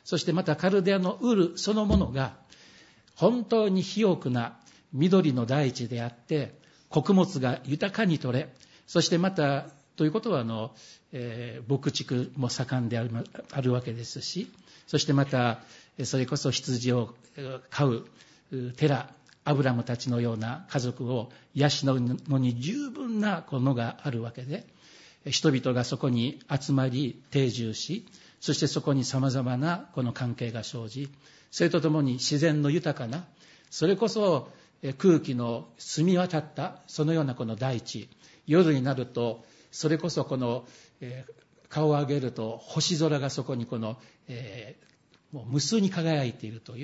そしてまたカルデアのウルそのものが本当に肥沃な緑の大地であって、穀物が豊かに取れ、そしてまたということは牧畜も盛んであるわけですし、そしてまたそれこそ羊を飼う寺アブラムたちのような家族を養うのに十分なのがあるわけで、人々がそこに集まり定住し、そしてそこに様々なこの関係が生じ、それとともに自然の豊かな、それこそ空気の澄み渡ったそのようなこの大地、夜になるとそれこそこの顔を上げると星空がそこにもう無数に輝いているという、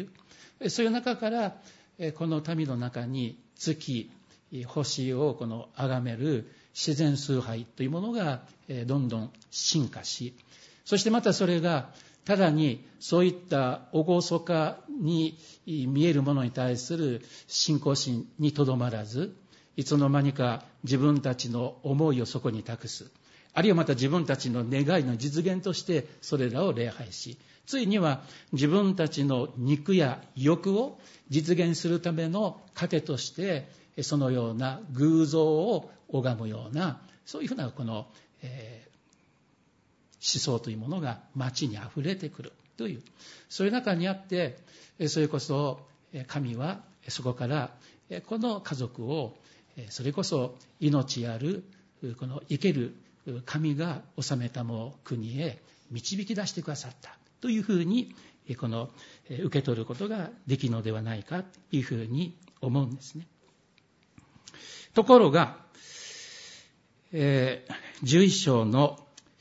そういう中からこの民の中に月、星を崇める自然崇拝というものがどんどん進化し、そしてまたそれがただにそういった厳かに見えるものに対する信仰心にとどまらず、いつの間にか自分たちの思いをそこに託す、あるいはまた自分たちの願いの実現としてそれらを礼拝し、ついには自分たちの肉や欲を実現するための糧としてそのような偶像を拝むような、そういうふうな思想というものが町にあふれてくるという、そういう中にあって、それこそ神はそこからこの家族をそれこそ命あるこの生ける神が治めたも国へ導き出してくださったというふうに受け取ることができるのではないかというふうに思うんですね。ところが、11章の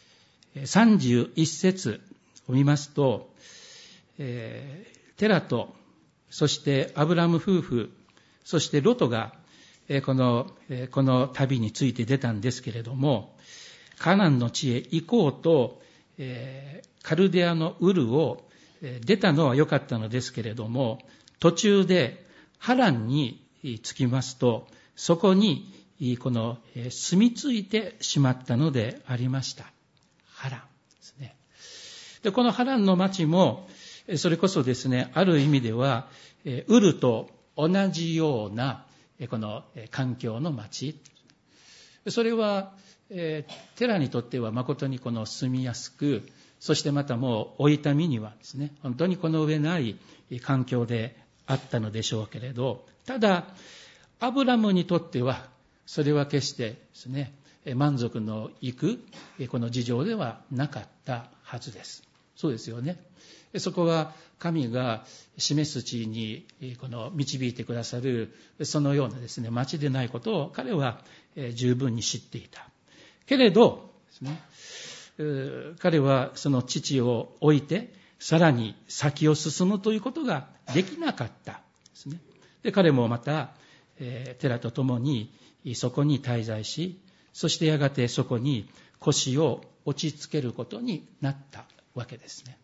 31節を見ますと、テラとそしてアブラム夫婦、そしてロトがこの旅について出たんですけれども、カナンの地へ行こうとカルデアのウルを出たのは良かったのですけれども、途中でハランに着きますと、そこに住み着いてしまったのでありました。ハランですね。で、このハランの町もそれこそですね、ある意味ではウルと同じようなこの環境の町、それはテラにとっては誠に住みやすく、そしてまたもう老いた身にはですね、本当にこの上ない環境であったのでしょうけれど、ただアブラムにとってはそれは決してですね、満足のいくこの事情ではなかったはずです。そうですよね。そこは神が示す地に導いてくださるそのようなですね、町でないことを彼は十分に知っていたけれどですね、彼はその父を置いてさらに先を進むということができなかったですね。で、彼もまたテラと共にそこに滞在し、そしてやがてそこに腰を落ち着けることになったわけですね。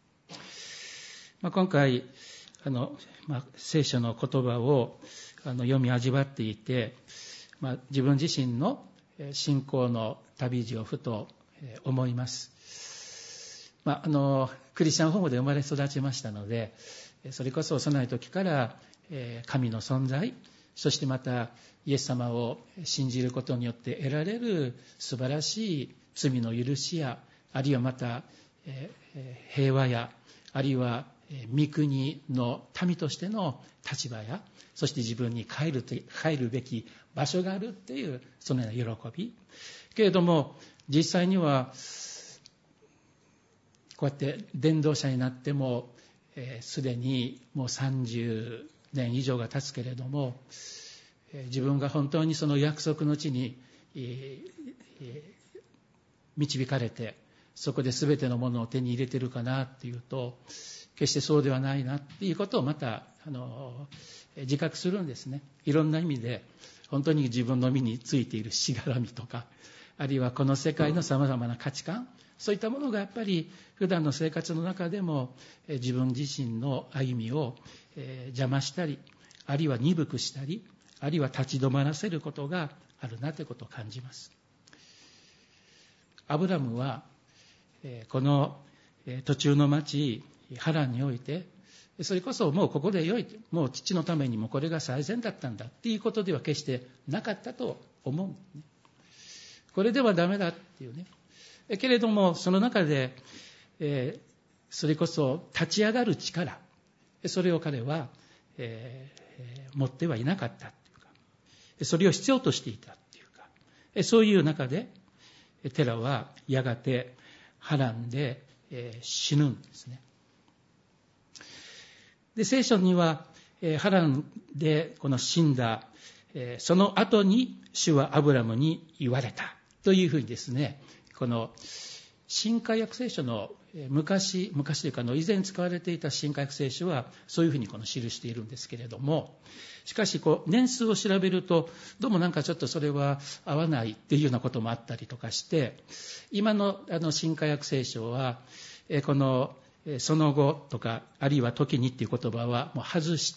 今回聖書の言葉を読み味わっていて、自分自身の信仰の旅路をふと思います。クリスチャンホームで生まれ育ちましたので、それこそ幼い時から神の存在、そしてまたイエス様を信じることによって得られる素晴らしい罪の許しや、あるいはまた平和や、あるいは御国の民としての立場や、そして自分に帰るべき場所があるっていうそのような喜びけれども、実際にはこうやって伝道者になってもすでにもう30年以上が経つけれども、自分が本当にその約束の地に導かれて、そこで全てのものを手に入れているかなっていうと、決してそうではないなっていうことをまた自覚するんですね。いろんな意味で本当に自分の身についているしがらみとか、あるいはこの世界のさまざまな価値観、そういったものがやっぱり普段の生活の中でも自分自身の歩みを邪魔したり、あるいは鈍くしたり、あるいは立ち止まらせることがあるなということを感じます。アブラムはこの途中の町ハランにおいて、それこそもうここで良い、もう父のためにもこれが最善だったんだっていうことでは決してなかったと思う。これではダメだっていうね。けれどもその中で、それこそ立ち上がる力、それを彼は、持ってはいなかったっていうか、それを必要としていたっていうか、そういう中でテラはやがてハランで、死ぬんですね。で、聖書には、ハランでこの死んだ、その後に主はアブラムに言われたというふうにですね、この新海訳聖書の昔というか以前使われていた新海訳聖書はそういうふうに記しているんですけれども、しかし年数を調べるとどうもなんかちょっとそれは合わないっていうようなこともあったりとかして、今の新海訳聖書はこのその後とかあるいは時にっていう言葉はもう外して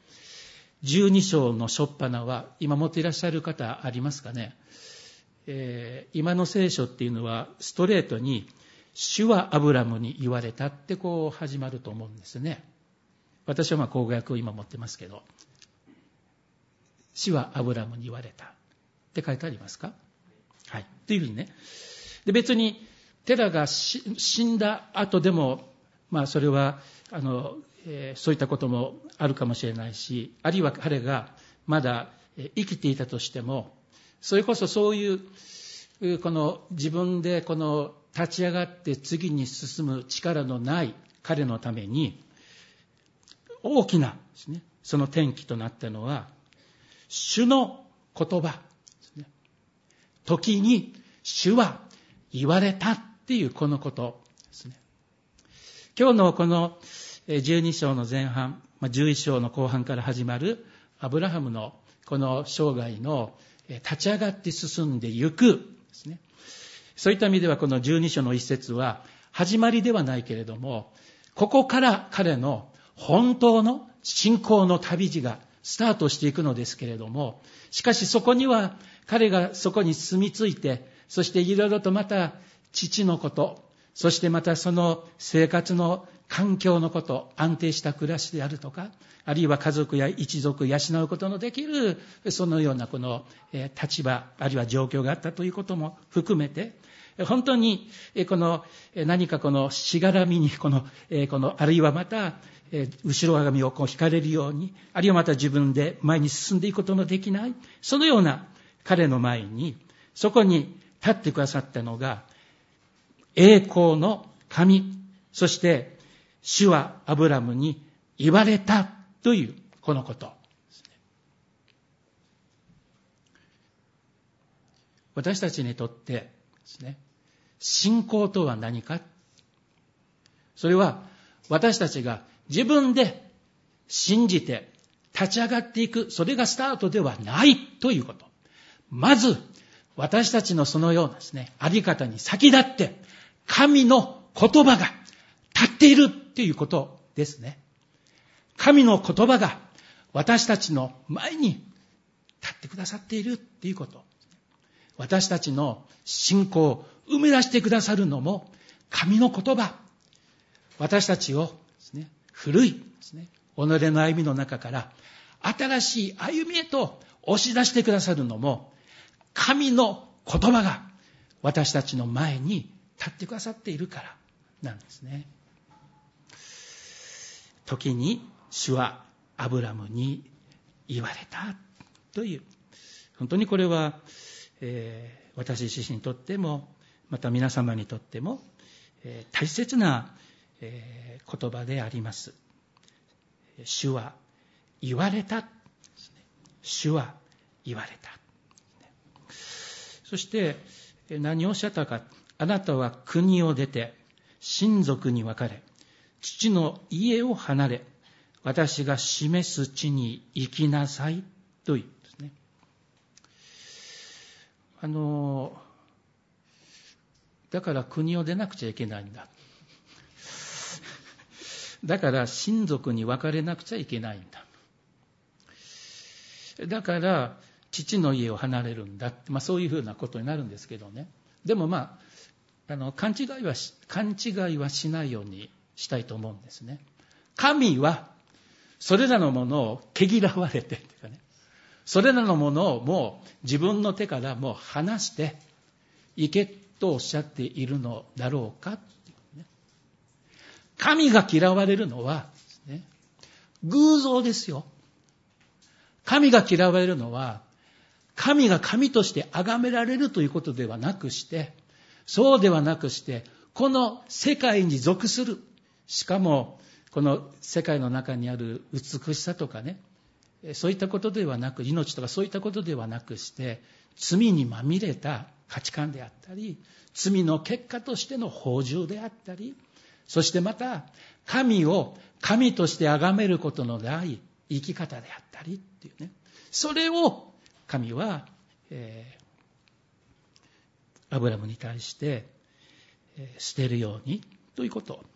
、12章の初っ端は今持っていらっしゃる方ありますかね。今の聖書っていうのはストレートに主はアブラムに言われたって始まると思うんですね。私は口語訳を今持ってますけど、主はアブラムに言われたって書いてありますか。はい。というふうにね。で、別にテラが死んだ後でもそれはそういったこともあるかもしれないし、あるいは彼がまだ生きていたとしても、それこそそういう自分で立ち上がって次に進む力のない彼のために大きなですね、その転機となったのは主の言葉ですね。時に主は言われたっていうこのことですね。今日のこの12章の前半、11章の後半から始まるアブラハムのこの生涯の立ち上がって進んでいくですね。そういった意味ではこの12章の一節は始まりではないけれども、ここから彼の本当の信仰の旅路がスタートしていくのですけれども、しかしそこには彼がそこに住み着いて、そしていろいろとまた父のこと、そしてまたその生活の環境のこと、安定した暮らしであるとか、あるいは家族や一族を養うことのできるそのようなこの立場、あるいは状況があったということも含めて、本当にこの何かこのしがらみにこのあるいはまた後ろ髪を引かれるように、あるいはまた自分で前に進んでいくことのできない、そのような彼の前にそこに立ってくださったのが栄光の神、そして主はアブラムに言われたというこのことですね。私たちにとってですね、信仰とは何か。それは私たちが自分で信じて立ち上がっていく、それがスタートではないということ。まず私たちのそのようなですね、あり方に先立って神の言葉が立っているということですね。神の言葉が私たちの前に立ってくださっているということ。私たちの信仰を生み出してくださるのも神の言葉。私たちをですね、古いですね、己の歩みの中から新しい歩みへと押し出してくださるのも神の言葉が私たちの前に立ってくださっているからなんですね。時に主はアブラムに言われたという、本当にこれは、私自身にとってもまた皆様にとっても、大切な、言葉であります。主は言われた。主は言われた。そして何をおっしゃったか。あなたは国を出て親族に分かれ、父の家を離れ、私が示す地に行きなさいというですね。だから国を出なくちゃいけないんだ。だから親族に別れなくちゃいけないんだ。だから父の家を離れるんだ。そういうふうなことになるんですけどね。でも勘違いはしないようにしたいと思うんですね。神はそれらのものを毛嫌われてというかね、それらのものをもう自分の手からもう離していけとおっしゃっているのだろうかっていうね。神が嫌われるのはですね、偶像ですよ。神が嫌われるのは、神が神として崇められるということではなくして、そうではなくして、この世界に属する、しかもこの世界の中にある美しさとかね、そういったことではなく、命とかそういったことではなくして、罪にまみれた価値観であったり、罪の結果としての報酬であったり、そしてまた神を神として崇めることのない生き方であったりっていうね、それを神は、アブラムに対して捨てるようにということを